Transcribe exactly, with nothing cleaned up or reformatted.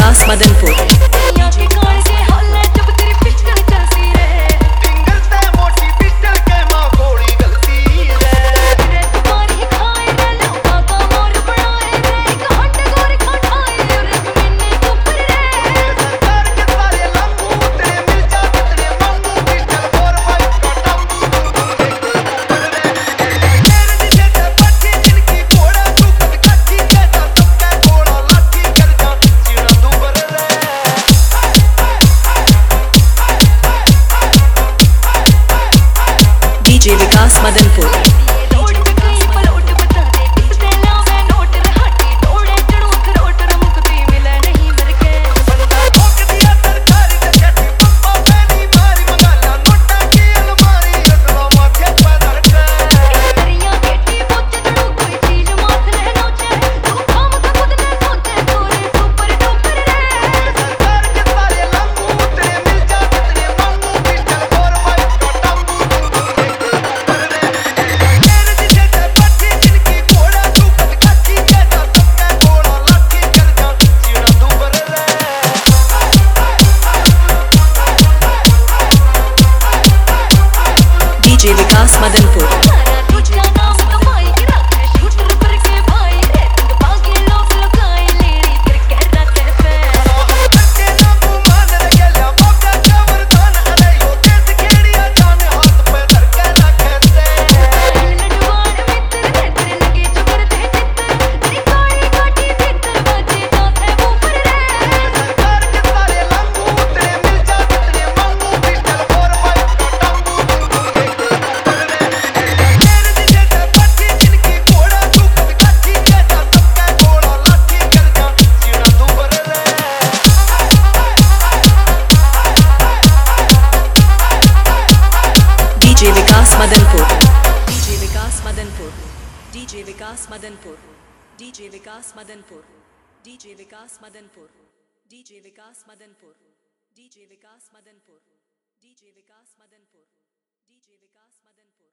Vikas Madanpur. DJ Vikas Madanpur. DJ Vikas Madanpur. DJ Vikas Madanpur. DJ Vikas Madanpur. DJ Vikas Madanpur. DJ Vikas Madanpur. DJ Vikas Madanpur. DJ Vikas Madanpur. DJ Vikas Madanpur. DJ Vikas Madanpur. DJ Vikas Madanpur.